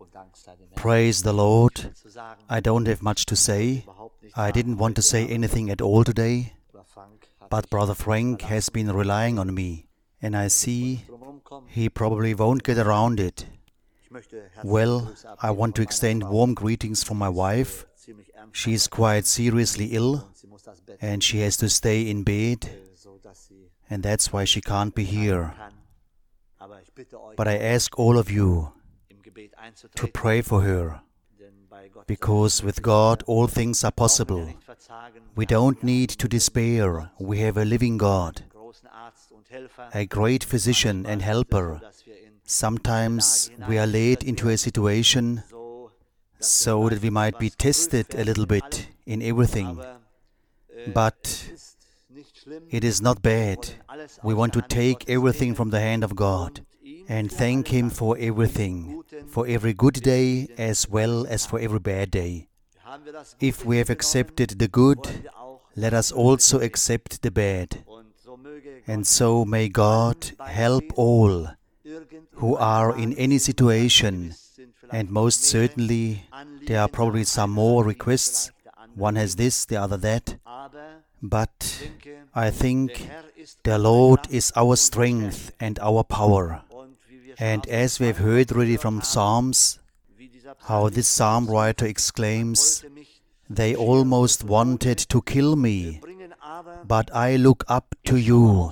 Praise the Lord. I don't have much to say. I didn't want to say anything at all today, but Brother Frank has been relying on me, and I see he probably won't get around it. Well, I want to extend warm greetings from my wife. She is quite seriously ill, and she has to stay in bed, and that's why she can't be here. But I ask all of you to pray for her, because with God all things are possible. We don't need to despair. We have a living God, a great physician and helper. Sometimes we are led into a situation so that we might be tested a little bit in everything. But it is not bad. We want to take everything from the hand of God and thank Him for everything, for every good day as well as for every bad day. If we have accepted the good, let us also accept the bad. And so may God help all who are in any situation, and most certainly there are probably some more requests. One has this, the other that. But I think the Lord is our strength and our power. And as we have heard already from Psalms, how this psalm writer exclaims, "They almost wanted to kill me, but I look up to you."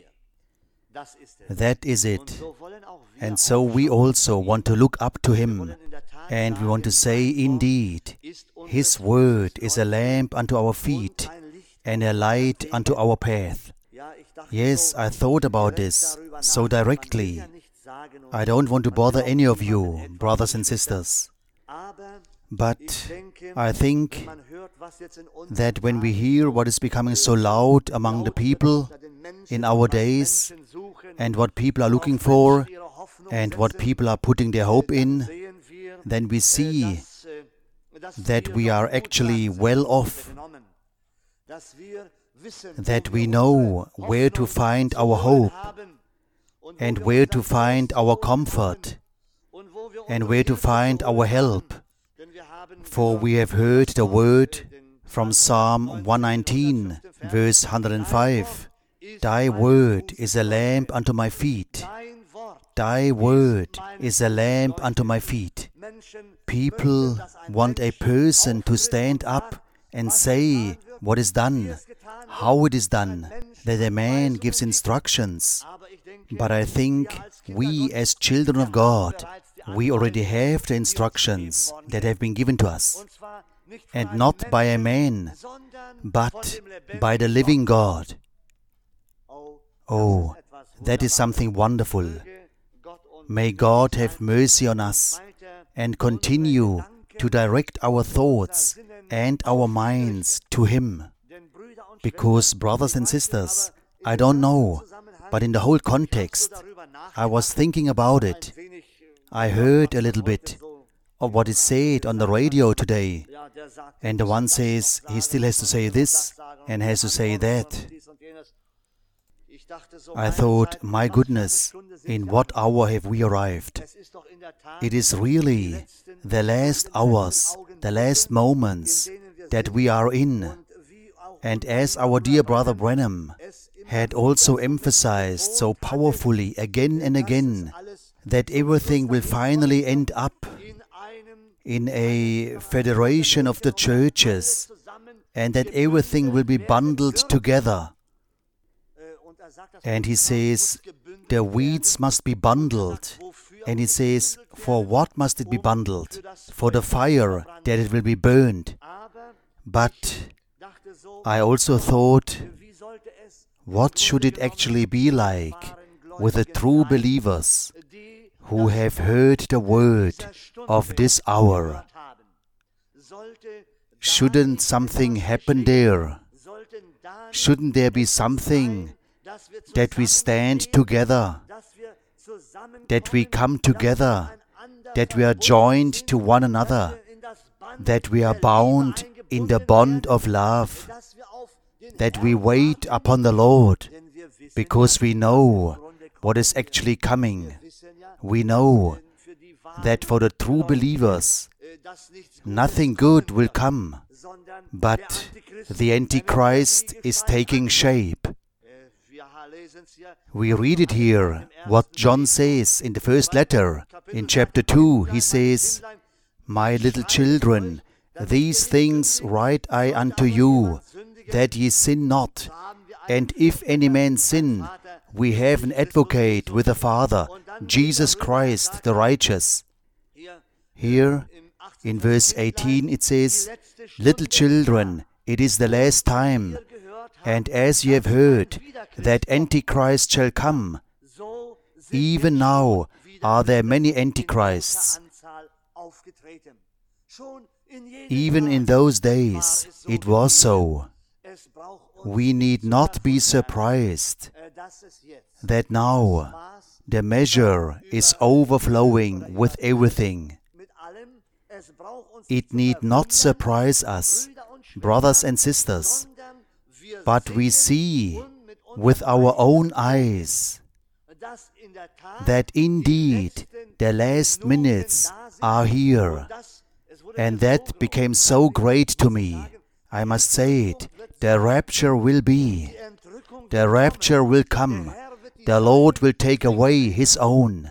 That is it. And so we also want to look up to Him, and we want to say, indeed, His word is a lamp unto our feet and a light unto our path. Yes, I thought about this so directly. I don't want to bother any of you, brothers and sisters. But I think that when we hear what is becoming so loud among the people in our days, and what people are looking for, and what people are putting their hope in, then we see that we are actually well off, that we know where to find our hope, and where to find our comfort, and where to find our help. For we have heard the word from Psalm 119, verse 105. Thy word is a lamp unto my feet. Thy word is a lamp unto my feet. People want a person to stand up and say what is done, how it is done, that a man gives instructions. But I think we as children of God, we already have the instructions that have been given to us. And not by a man, but by the living God. Oh, that is something wonderful. May God have mercy on us and continue to direct our thoughts and our minds to Him. Because, brothers and sisters, I don't know, but in the whole context, I was thinking about it. I heard a little bit of what is said on the radio today. And the one says he still has to say this and has to say that. I thought, my goodness, in what hour have we arrived? It is really the last hours, the last moments that we are in. And as our dear brother Branham had also emphasized so powerfully again and again, that everything will finally end up in a federation of the churches, and that everything will be bundled together. And he says, the weeds must be bundled. And he says, for what must it be bundled? For the fire, that it will be burned. But I also thought, what should it actually be like with the true believers who have heard the word of this hour? Shouldn't something happen there? Shouldn't there be something that we stand together, that we come together, that we are joined to one another, that we are bound in the bond of love, that we wait upon the Lord, because we know what is actually coming. We know that for the true believers nothing good will come, but the Antichrist is taking shape. We read it here, what John says in the first letter. In chapter 2, he says, "My little children, these things write I unto you, that ye sin not. And if any man sin, we have an advocate with the Father, Jesus Christ the righteous." Here, in verse 18, it says, "Little children, it is the last time. And as ye have heard that Antichrist shall come, even now are there many Antichrists." Even in those days it was so. We need not be surprised that now the measure is overflowing with everything. It need not surprise us, brothers and sisters, but we see with our own eyes that indeed the last minutes are here. And that became so great to me. I must say it, the rapture will be. The rapture will come. The Lord will take away His own.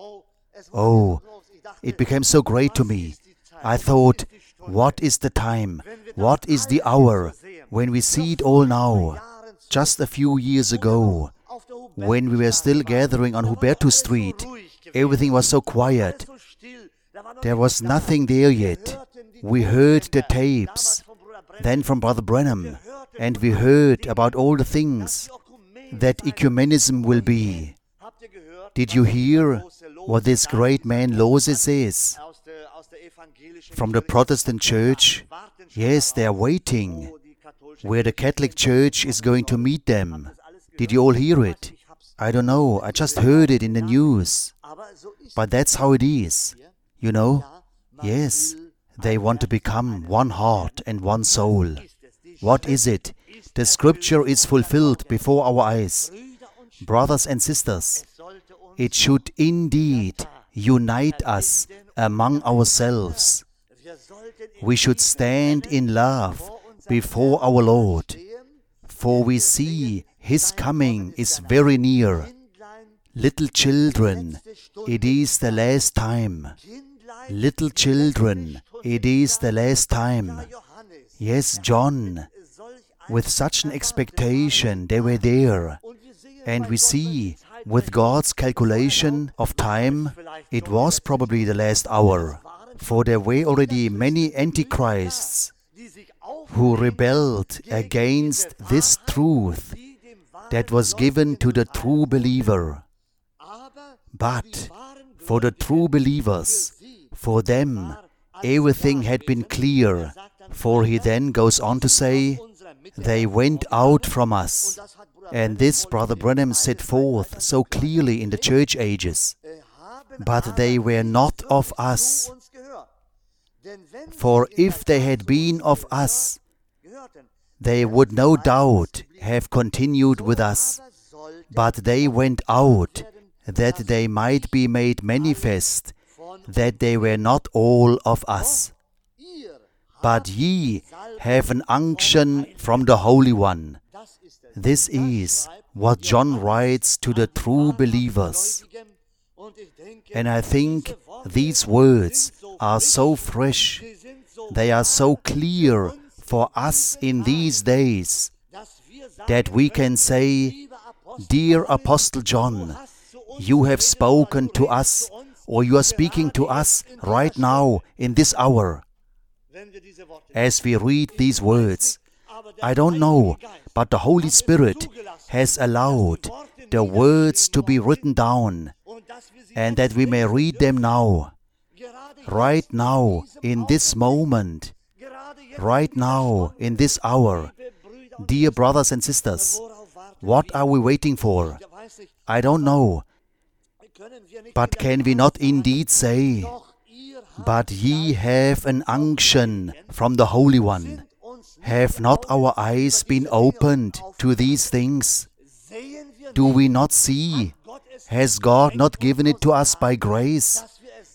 Oh, it became so great to me. I thought, what is the time? What is the hour when we see it all now? Just a few years ago, when we were still gathering on Hubertus Street, everything was so quiet. There was nothing there yet. We heard the tapes, then from Brother Branham, and we heard about all the things that ecumenism will be. Did you hear what this great man Lose says? From the Protestant Church, yes, they are waiting, where the Catholic Church is going to meet them. Did you all hear it? I don't know, I just heard it in the news. But that's how it is. You know? Yes, they want to become one heart and one soul. What is it? The scripture is fulfilled before our eyes. Brothers and sisters, it should indeed unite us among ourselves. We should stand in love before our Lord, for we see His coming is very near. Little children, it is the last time. Little children, it is the last time. Yes, John, with such an expectation, they were there. And we see, with God's calculation of time, it was probably the last hour. For there were already many antichrists who rebelled against this truth that was given to the true believer. But for the true believers, for them, everything had been clear. For he then goes on to say, "They went out from us." And this Brother Branham set forth so clearly in the church ages. But they were not of us. For if they had been of us, they would no doubt have continued with us. But they went out, that they might be made manifest, that they were not all of us. But ye have an unction from the Holy One. This is what John writes to the true believers. And I think these words are so fresh, they are so clear for us in these days, that we can say, "Dear Apostle John, you have spoken to us, or you are speaking to us right now in this hour." As we read these words, I don't know, but the Holy Spirit has allowed the words to be written down, and that we may read them now. Right now, in this moment, right now, in this hour. Dear brothers and sisters, what are we waiting for? I don't know. But can we not indeed say, "But ye have an unction from the Holy One"? Have not our eyes been opened to these things? Do we not see? Has God not given it to us by grace,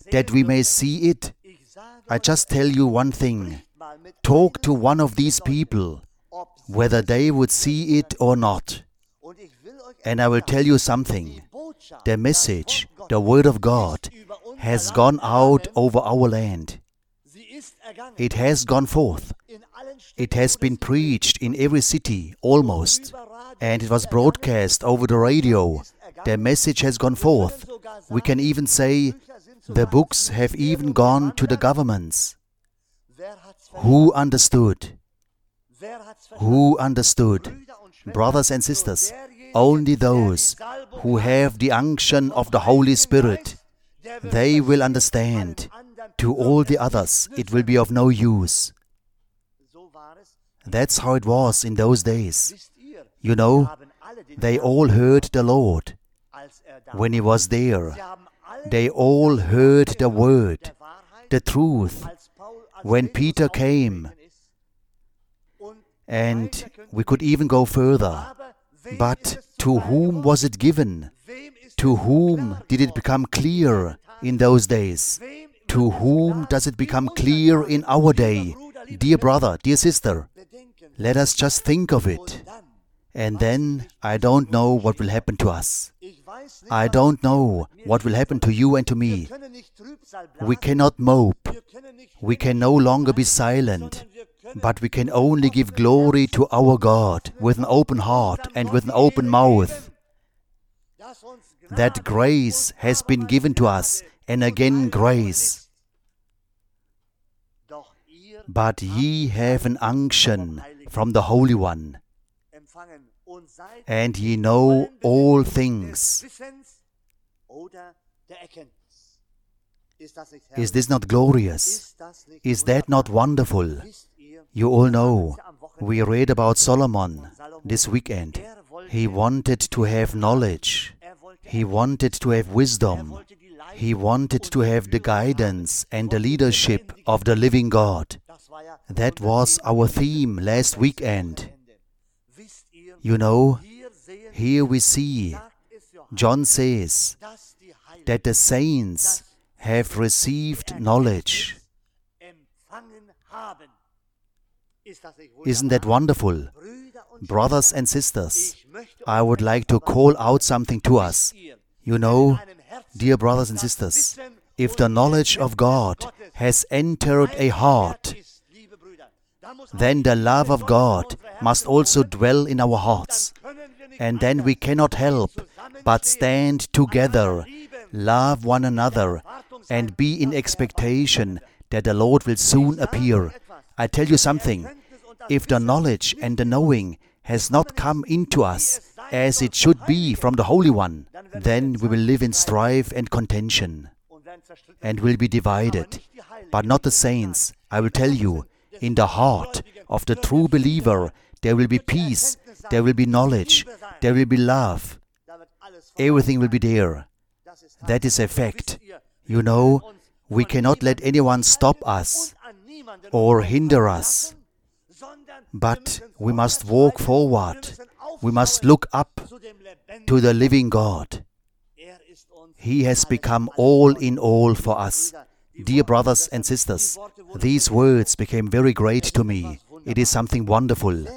that we may see it? I just tell you one thing. Talk to one of these people, whether they would see it or not. And I will tell you something. The message, the Word of God, has gone out over our land. It has gone forth. It has been preached in every city, almost. And it was broadcast over the radio. The message has gone forth. We can even say the books have even gone to the governments. Who understood? Who understood? Brothers and sisters, only those who have the unction of the Holy Spirit, they will understand. To all the others, it will be of no use. That's how it was in those days. You know, they all heard the Lord when He was there. They all heard the Word, the truth, when Peter came. And we could even go further. But to whom was it given? To whom did it become clear in those days? To whom does it become clear in our day? Dear brother, dear sister, let us just think of it. And then I don't know what will happen to us. I don't know what will happen to you and to me. We cannot mope. We can no longer be silent. But we can only give glory to our God with an open heart and with an open mouth. That grace has been given to us, and again grace. But ye have an unction from the Holy One, and ye know all things. Is this not glorious? Is that not wonderful? You all know, we read about Solomon this weekend. He wanted to have knowledge. He wanted to have wisdom. He wanted to have the guidance and the leadership of the living God. That was our theme last weekend. You know, here we see, John says, that the saints have received knowledge. Isn't that wonderful? Brothers and sisters, I would like to call out something to us. You know, dear brothers and sisters, if the knowledge of God has entered a heart, then the love of God must also dwell in our hearts. And then we cannot help but stand together, love one another, and be in expectation that the Lord will soon appear. I tell you something, if the knowledge and the knowing has not come into us as it should be from the Holy One, then we will live in strife and contention and will be divided. But not the saints. I will tell you, in the heart of the true believer, there will be peace, there will be knowledge, there will be love. Everything will be there. That is a fact. You know, we cannot let anyone stop us or hinder us. But we must walk forward. We must look up to the living God. He has become all in all for us. Dear brothers and sisters, these words became very great to me. It is something wonderful.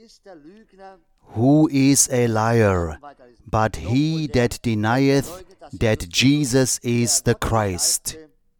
Who is a liar, but he that denieth that Jesus is the Christ?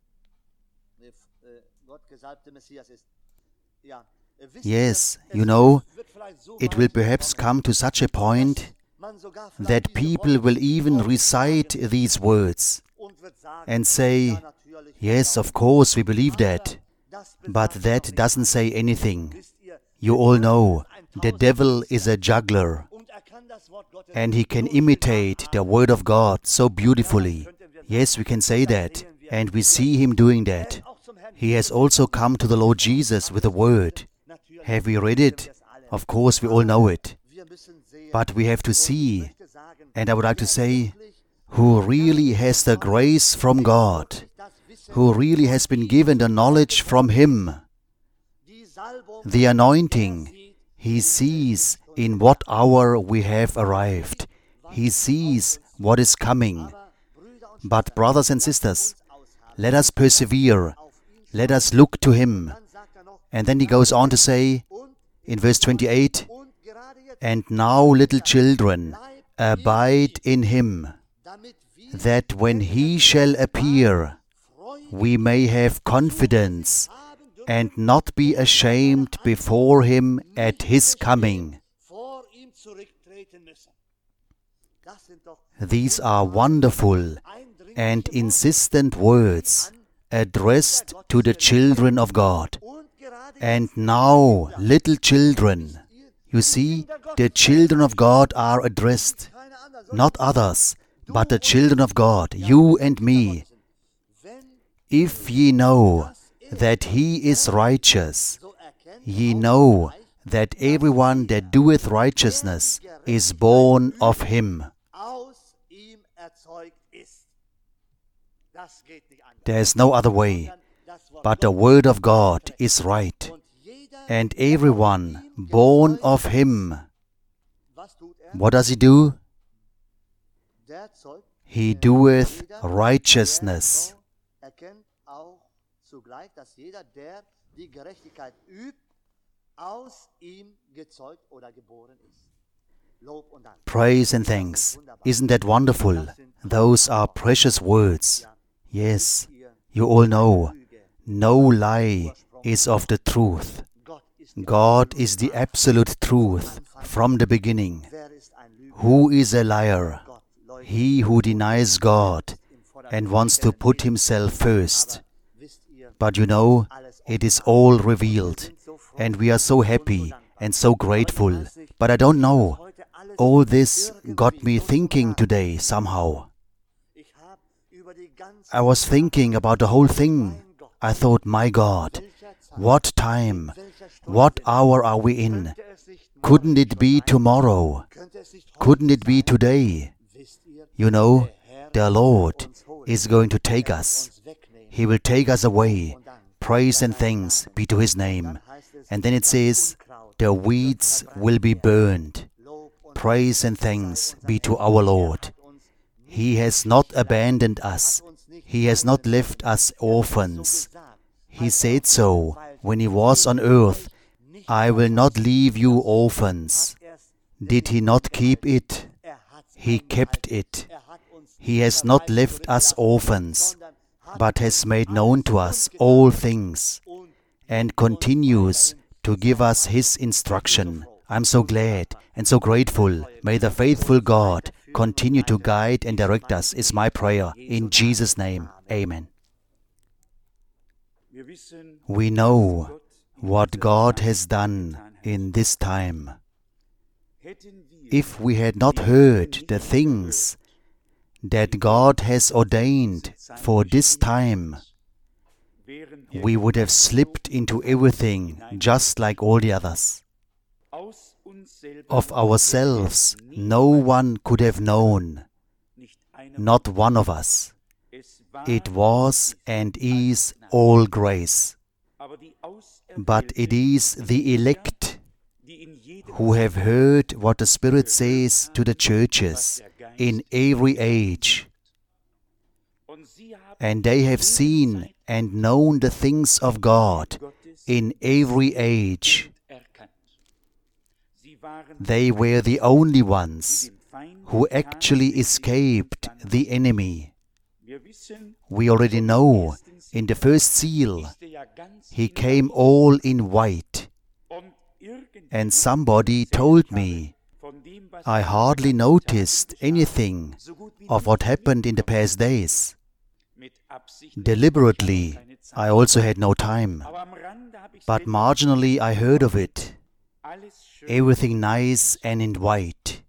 Yes, you know, it will perhaps come to such a point that people will even recite these words and say, yes, of course, we believe that, but that doesn't say anything. You all know, the devil is a juggler, and he can imitate the Word of God so beautifully. Yes, we can say that, and we see him doing that. He has also come to the Lord Jesus with a word. Have we read it? Of course, we all know it. But we have to see, and I would like to say, who really has the grace from God, who really has been given the knowledge from Him, the anointing. He sees in what hour we have arrived. He sees what is coming. But brothers and sisters, let us persevere, let us look to Him. And then he goes on to say, in verse 28, and now, little children, abide in Him, that when He shall appear, we may have confidence and not be ashamed before Him at His coming. These are wonderful and insistent words addressed to the children of God. And now, little children, you see, the children of God are addressed, not others, but the children of God, you and me. If ye know that He is righteous, ye know that everyone that doeth righteousness is born of Him. There is no other way, but the Word of God is right, and everyone born of Him. What does he do? He doeth righteousness. Praise and thanks. Isn't that wonderful? Those are precious words. Yes, you all know, no lie is of the truth. God is the absolute truth from the beginning. Who is a liar? He who denies God and wants to put himself first. But you know, it is all revealed, and we are so happy and so grateful. But I don't know, all this got me thinking today somehow. I was thinking about the whole thing. I thought, my God, what time, what hour are we in? Couldn't it be tomorrow? Couldn't it be today? You know, the Lord is going to take us. He will take us away. Praise and thanks be to His name. And then it says, the weeds will be burned. Praise and thanks be to our Lord. He has not abandoned us. He has not left us orphans. He said so when He was on earth, I will not leave you orphans. Did He not keep it? He kept it. He has not left us orphans, but has made known to us all things, and continues to give us His instruction. I'm so glad and so grateful. May the faithful God continue to guide and direct us, is my prayer. In Jesus' name, amen. We know what God has done in this time. If we had not heard the things that God has ordained for this time, we would have slipped into everything just like all the others. Of ourselves, no one could have known, not one of us. It was and is all grace. But it is the elect who have heard what the Spirit says to the churches in every age. And they have seen and known the things of God in every age. They were the only ones who actually escaped the enemy. We already know, in the first seal, he came all in white. And somebody told me, I hardly noticed anything of what happened in the past days. Deliberately, I also had no time. But marginally I heard of it. Everything nice and in white.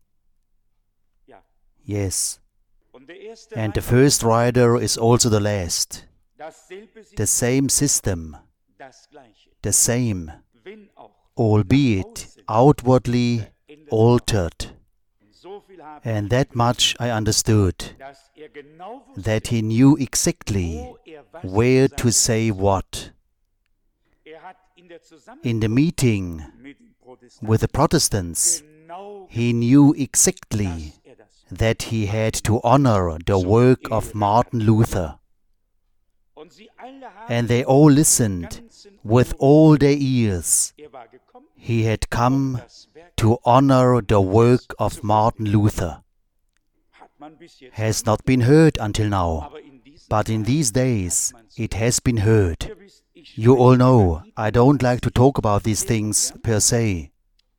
Yes. And the first rider is also the last. The same system. The same. Albeit outwardly altered. And that much I understood, that he knew exactly where to say what. In the meeting with the Protestants, he knew exactly that he had to honor the work of Martin Luther. and they all listened with all their ears. He had come to honor the work of Martin Luther. Has not been heard until now, but in these days it has been heard. You all know, I don't like to talk about these things per se.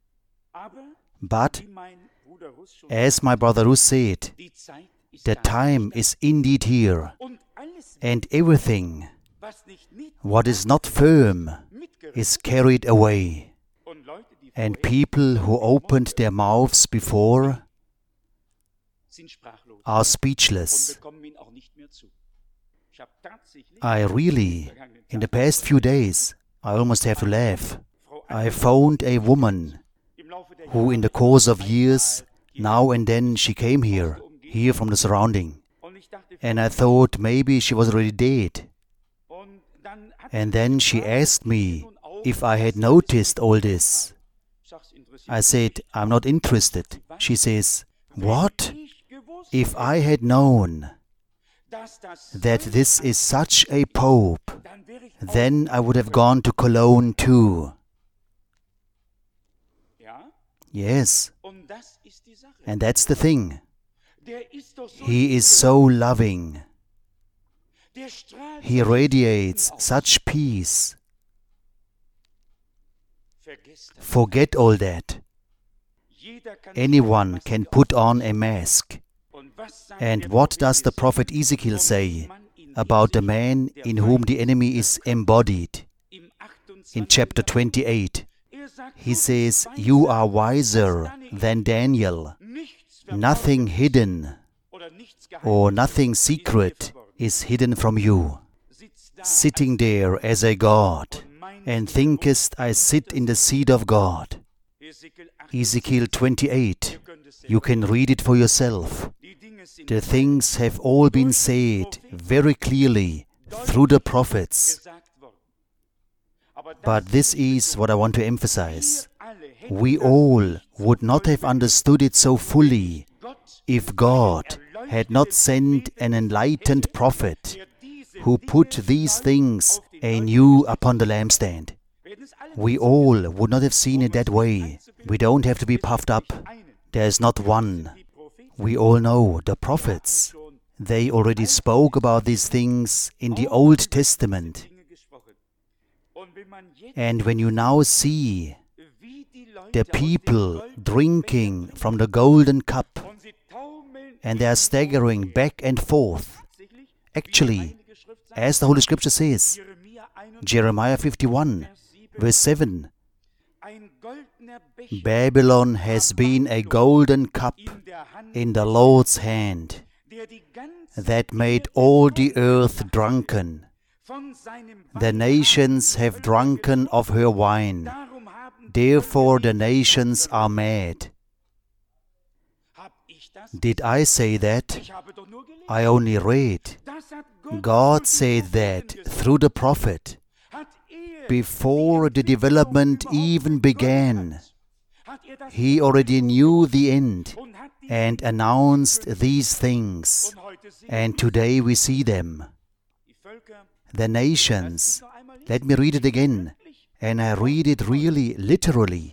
But, as my brother Rus said, the time is indeed here, and everything, what is not firm, is carried away. And people who opened their mouths before are speechless. I really, in the past few days, I almost have to laugh. I found a woman who in the course of years, now and then she came here from the surrounding. And I thought maybe she was already dead. And then she asked me if I had noticed all this. I said, I'm not interested. She says, what? If I had known that this is such a pope, then I would have gone to Cologne too. Yes, and that's the thing. He is so loving. He radiates such peace. Forget all that. Anyone can put on a mask. And what does the prophet Ezekiel say about the man in whom the enemy is embodied? In chapter 28, he says, you are wiser than Daniel. Nothing hidden or nothing secret is hidden from you. Sitting there as a God, and thinkest I sit in the seat of God. Ezekiel 28, you can read it for yourself. The things have all been said very clearly through the prophets. But this is what I want to emphasize. We all would not have understood it so fully if God had not sent an enlightened prophet who put these things anew upon the lampstand. We all would not have seen it that way. We don't have to be puffed up. There is not one. We all know the prophets. They already spoke about these things in the Old Testament. And when you now see the people drinking from the golden cup, and they are staggering back and forth, actually, as the Holy Scripture says, Jeremiah 51, verse 7, Babylon has been a golden cup in the Lord's hand that made all the earth drunken. The nations have drunken of her wine. Therefore the nations are mad. Did I say that? I only read. God said that through the prophet. Before the development even began, He already knew the end and announced these things. And today we see them. The nations, let me read it again, and I read it really literally.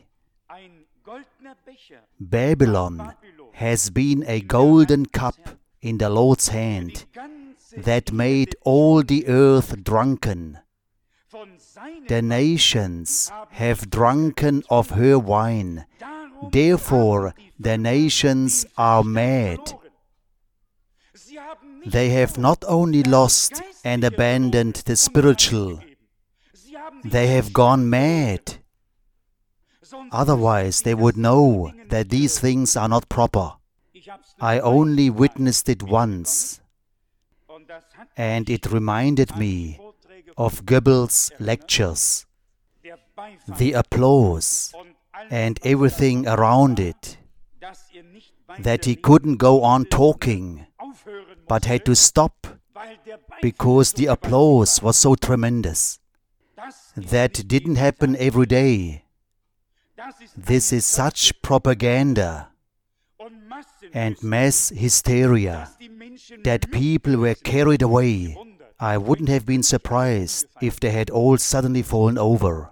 Babylon has been a golden cup in the Lord's hand that made all the earth drunken. The nations have drunken of her wine. Therefore the nations are mad. They have not only lost and abandoned the spiritual, they have gone mad. Otherwise they would know that these things are not proper. I only witnessed it once, and it reminded me of Goebbels' lectures, the applause and everything around it, that he couldn't go on talking, but had to stop because the applause was so tremendous. That didn't happen every day. This is such propaganda and mass hysteria that people were carried away I wouldn't have been surprised if they had all suddenly fallen over.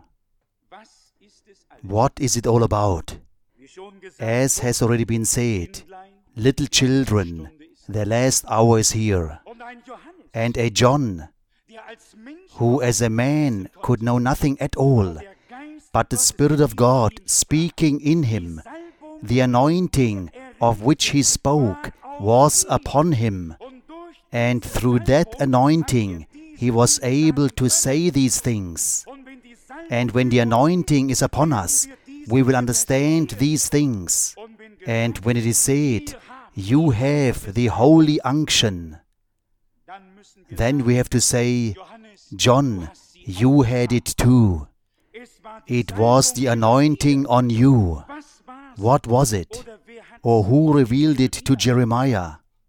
What is it all about? As has already been said, little children, their last hour is here. And a John, who as a man could know nothing at all, but the Spirit of God speaking in him, the anointing of which he spoke was upon him. And through that anointing, he was able to say these things. And when the anointing is upon us, we will understand these things. And when it is said, you have the holy unction, then we have to say, John, you had it too. It was the anointing on you. What was it? Or who revealed it to Jeremiah?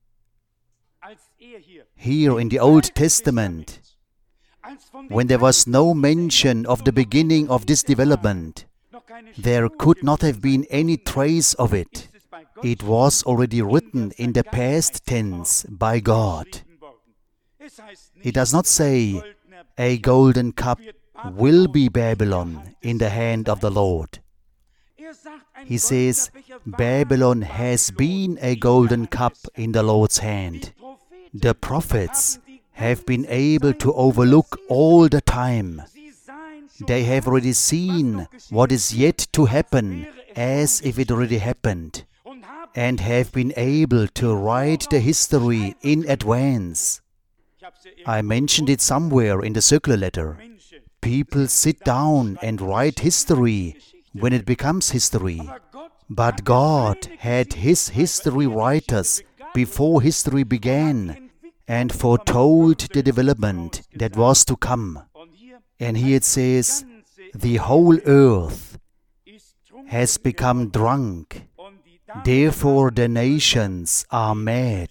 Here in the Old Testament, when there was no mention of the beginning of this development, there could not have been any trace of it. It was already written in the past tense by God. It does not say, a golden cup will be Babylon in the hand of the Lord. He says, Babylon has been a golden cup in the Lord's hand. The prophets have been able to overlook all the time. They have already seen what is yet to happen as if it already happened, and have been able to write the history in advance. I mentioned it somewhere in the circular letter. People sit down and write history when it becomes history. But God had His history writers before history began and foretold the development that was to come. And here it says, the whole earth has become drunk, therefore the nations are mad.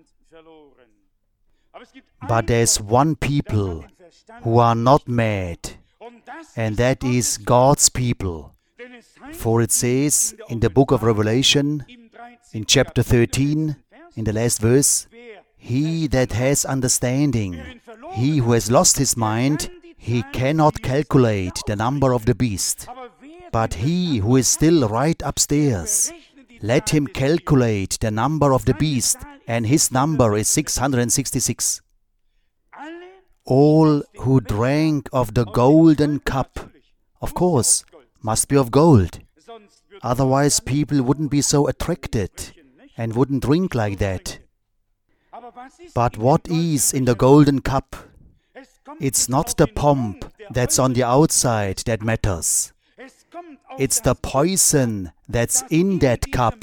But there's one people who are not mad, and that is God's people. For it says in the book of Revelation, in chapter 13, in the last verse, he that has understanding, he who has lost his mind, he cannot calculate the number of the beast. But he who is still right upstairs, let him calculate the number of the beast, and his number is 666. All who drank of the golden cup, of course, must be of gold. Otherwise people wouldn't be so attracted and wouldn't drink like that. But what is in the golden cup? It's not the pomp that's on the outside that matters. It's the poison that's in that cup.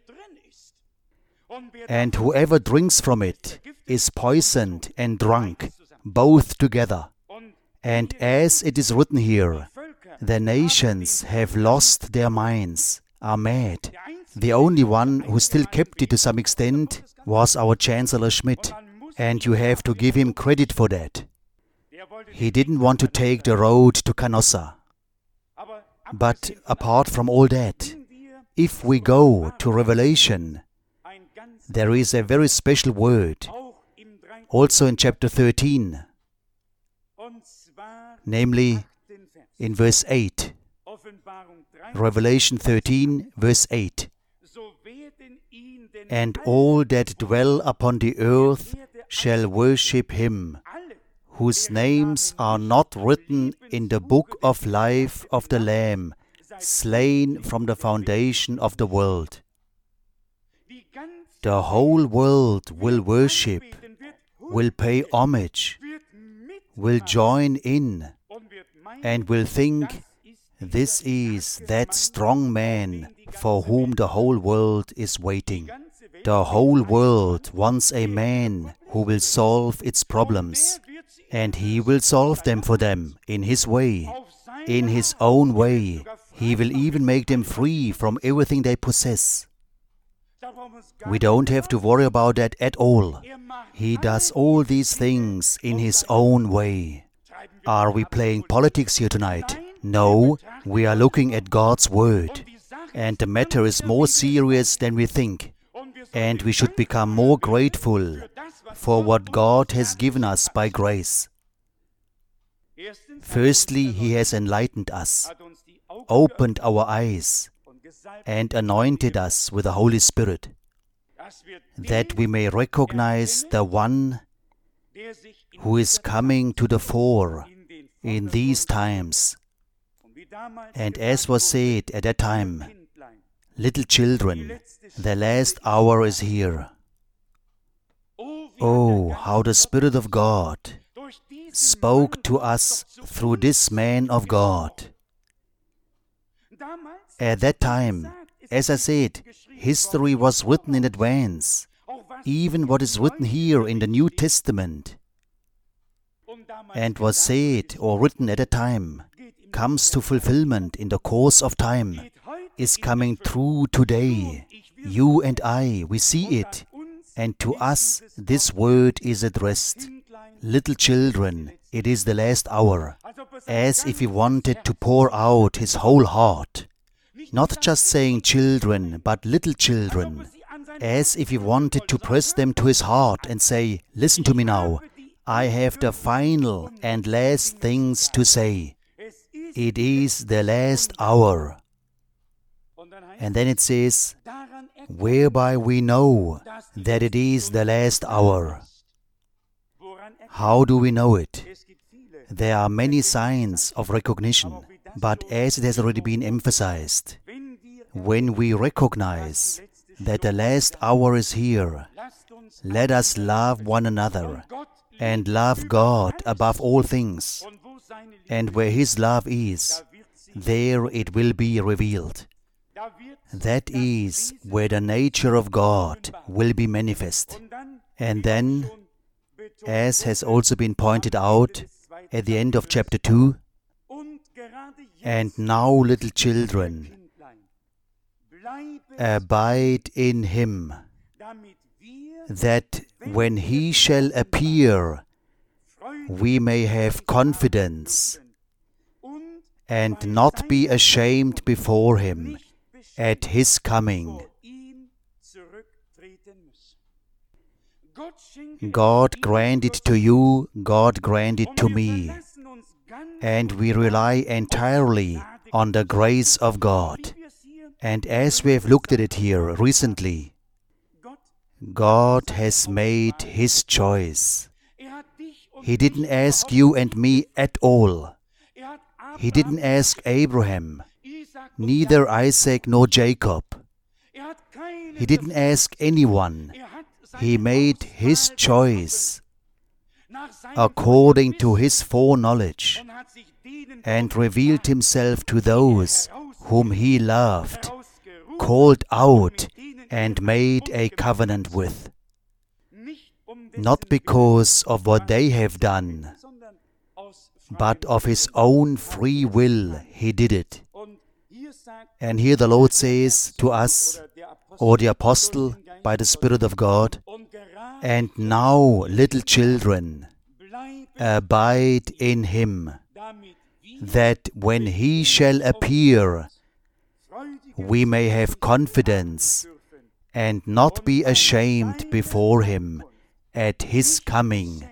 And whoever drinks from it is poisoned and drunk, both together. And as it is written here, the nations have lost their minds, are mad. The only one who still kept it to some extent was our Chancellor Schmidt, and you have to give him credit for that. He didn't want to take the road to Canossa. But apart from all that, if we go to Revelation, there is a very special word, also in chapter 13, namely in verse 8. Revelation 13, verse 8. And all that dwell upon the earth shall worship him, whose names are not written in the book of life of the Lamb, slain from the foundation of the world. The whole world will worship, will pay homage, will join in, and will think, this is that strong man for whom the whole world is waiting. The whole world wants a man who will solve its problems, and he will solve them for them in his way, in his own way. He will even make them free from everything they possess. We don't have to worry about that at all. He does all these things in his own way. Are we playing politics here tonight? No, we are looking at God's Word. And the matter is more serious than we think. And we should become more grateful for what God has given us by grace. Firstly, He has enlightened us, opened our eyes, and anointed us with the Holy Spirit, that we may recognize the One who is coming to the fore in these times. And as was said at that time, little children, the last hour is here. Oh, how the Spirit of God spoke to us through this man of God. At that time, as I said, history was written in advance, even what is written here in the New Testament, and was said or written at a time, comes to fulfillment in the course of time, is coming true today. You and I, we see it, and to us this word is addressed. Little children, it is the last hour, as if He wanted to pour out His whole heart. Not just saying children, but little children, as if He wanted to press them to His heart and say, listen to me now, I have the final and last things to say. It is the last hour. And then it says, whereby we know that it is the last hour. How do we know it? There are many signs of recognition, but as it has already been emphasized, when we recognize that the last hour is here, let us love one another and love God above all things. And where His love is, there it will be revealed. That is where the nature of God will be manifest. And then, as has also been pointed out at the end of chapter 2, and now, little children, abide in Him, that when He shall appear, we may have confidence and not be ashamed before Him at His coming. God grant it to you, God grant it to me, and we rely entirely on the grace of God. And as we have looked at it here recently, God has made His choice. He didn't ask you and me at all. He didn't ask Abraham, neither Isaac nor Jacob. He didn't ask anyone. He made His choice according to His foreknowledge and revealed Himself to those whom He loved, called out, and made a covenant with. Not because of what they have done, but of His own free will He did it. And here the Lord says to us, or the Apostle by the Spirit of God, and now, little children, abide in Him, that when He shall appear, we may have confidence and not be ashamed before Him at His coming.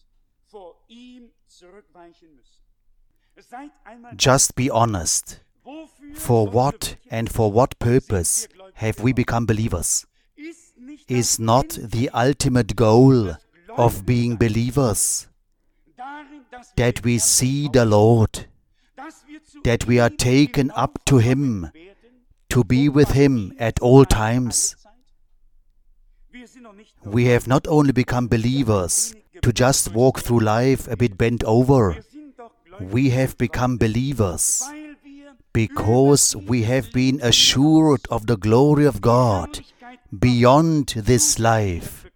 Just be honest. For what and for what purpose have we become believers? Is not the ultimate goal of being believers that we see the Lord, that we are taken up to Him, to be with Him at all times? We have not only become believers to just walk through life a bit bent over. We have become believers because we have been assured of the glory of God beyond this life.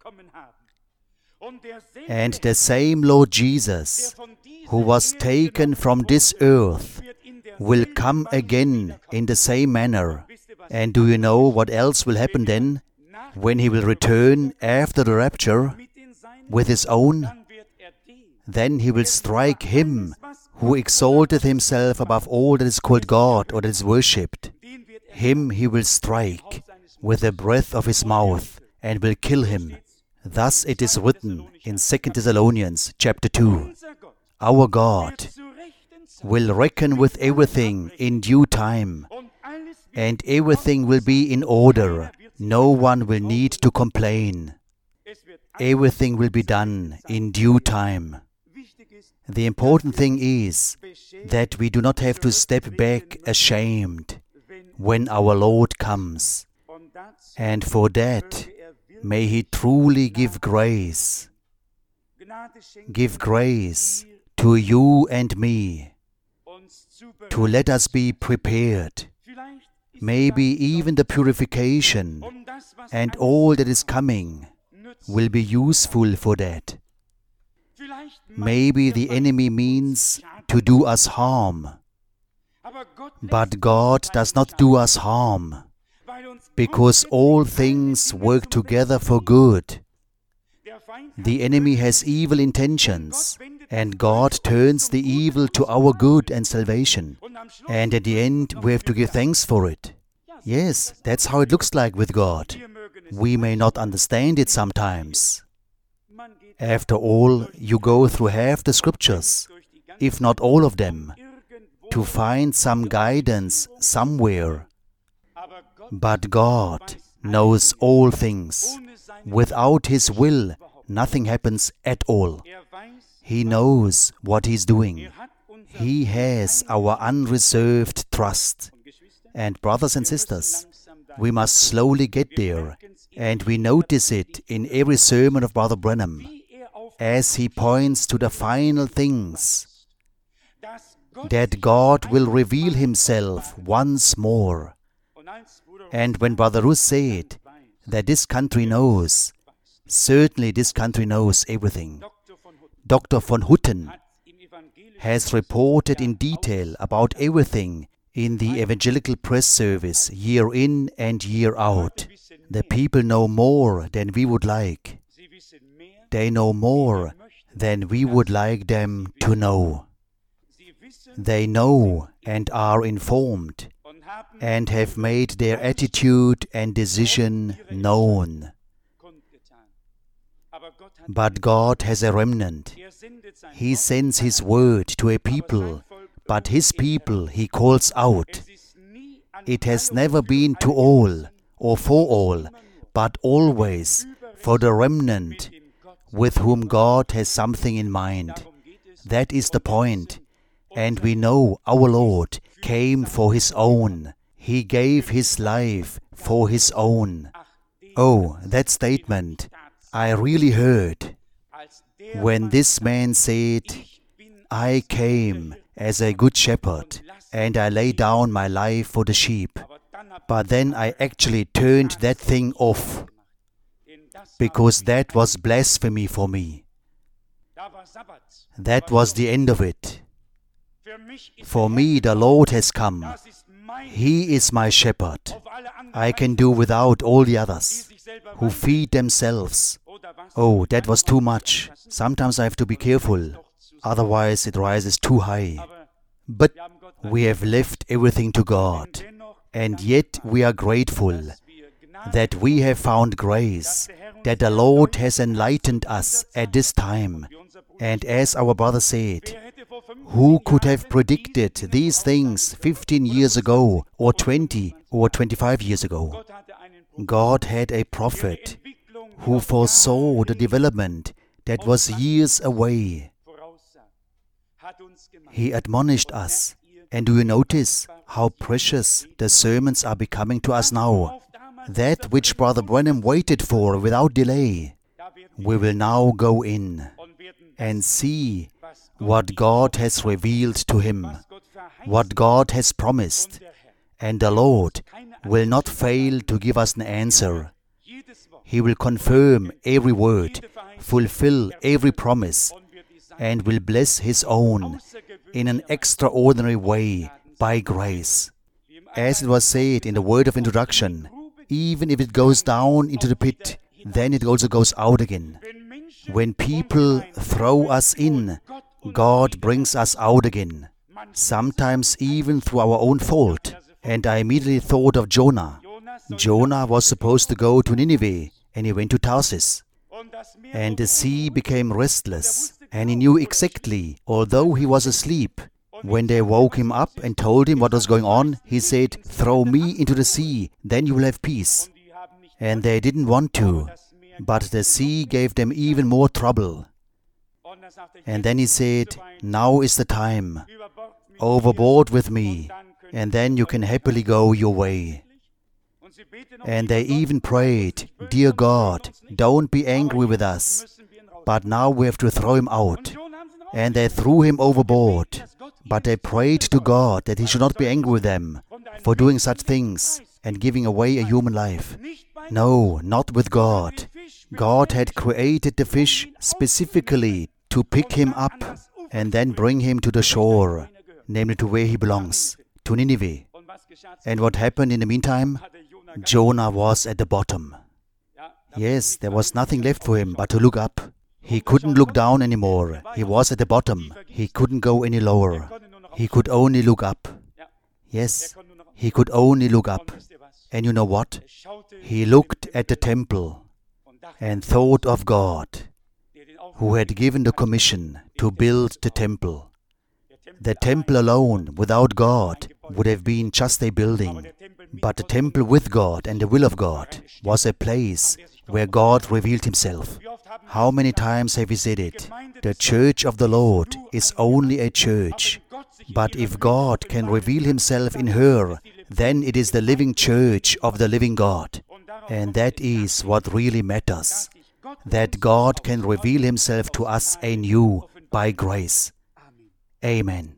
And the same Lord Jesus, who was taken from this earth, will come again in the same manner. And do you know what else will happen then? When He will return after the rapture with His own, then He will strike him who exalteth himself above all that is called God or that is worshipped. Him He will strike with the breath of His mouth and will kill him. Thus it is written in 2 Thessalonians chapter 2, our God will reckon with everything in due time, and everything will be in order. No one will need to complain. Everything will be done in due time. The important thing is that we do not have to step back ashamed when our Lord comes. And for that, may He truly give grace. Give grace to you and me, to let us be prepared. Maybe even the purification and all that is coming will be useful for that. Maybe the enemy means to do us harm, but God does not do us harm, because all things work together for good. The enemy has evil intentions, and God turns the evil to our good and salvation. And at the end, we have to give thanks for it. Yes, that's how it looks like with God. We may not understand it sometimes. After all, you go through half the scriptures, if not all of them, to find some guidance somewhere. But God knows all things. Without His will, nothing happens at all. He knows what He's doing. He has our unreserved trust. And brothers and sisters, we must slowly get there, and we notice it in every sermon of Brother Branham, as he points to the final things, that God will reveal Himself once more. And when Brother Russ said that this country knows, certainly this country knows everything. Dr. von Hutten has reported in detail about everything in the evangelical press service, year in and year out. The people know more than we would like. They know more than we would like them to know. They know and are informed and have made their attitude and decision known. But God has a remnant. He sends His word to a people, but His people He calls out. It has never been to all or for all, but always for the remnant with whom God has something in mind. That is the point. And we know our Lord came for His own. He gave His life for His own. Oh, that statement I really heard when this man said, I came as a good shepherd and I lay down my life for the sheep. But then I actually turned that thing off, because that was blasphemy for me. That was the end of it. For me, the Lord has come. He is my shepherd. I can do without all the others who feed themselves. Oh, that was too much. Sometimes I have to be careful, otherwise it rises too high. But we have left everything to God, and yet we are grateful that we have found grace, that the Lord has enlightened us at this time. And as our brother said, who could have predicted these things 15 years ago, or 20 or 25 years ago? God had a prophet who foresaw the development that was years away. He admonished us. And do you notice how precious the sermons are becoming to us now? That which Brother Branham waited for without delay, we will now go in and see what God has revealed to him, what God has promised, and the Lord will not fail to give us an answer. He will confirm every word, fulfill every promise, and will bless His own in an extraordinary way by grace. As it was said in the word of introduction, even if it goes down into the pit, then it also goes out again. When people throw us in, God brings us out again, sometimes even through our own fault. And I immediately thought of Jonah. Jonah was supposed to go to Nineveh, and he went to Tarsus. And the sea became restless, and he knew exactly, although he was asleep. When they woke him up and told him what was going on, he said, "Throw me into the sea, then you will have peace." And they didn't want to, but the sea gave them even more trouble. And then he said, "Now is the time. Overboard with me, and then you can happily go your way." And they even prayed, "Dear God, don't be angry with us, but now we have to throw him out." And they threw him overboard. But they prayed to God that he should not be angry with them for doing such things and giving away a human life. No, not with God. God had created the fish specifically to pick him up and then bring him to the shore, namely to where he belongs, to Nineveh. And what happened in the meantime? Jonah was at the bottom. Yes, there was nothing left for him but to look up. He couldn't look down anymore. He was at the bottom. He couldn't go any lower. He could only look up. Yes, he could only look up. And you know what? He looked at the temple and thought of God, who had given the commission to build the temple. The temple alone, without God, would have been just a building. But the temple with God and the will of God was a place where God revealed himself. How many times have we said it? The church of the Lord is only a church. But if God can reveal himself in her, then it is the living church of the living God. And that is what really matters. That God can reveal himself to us anew by grace. Amen.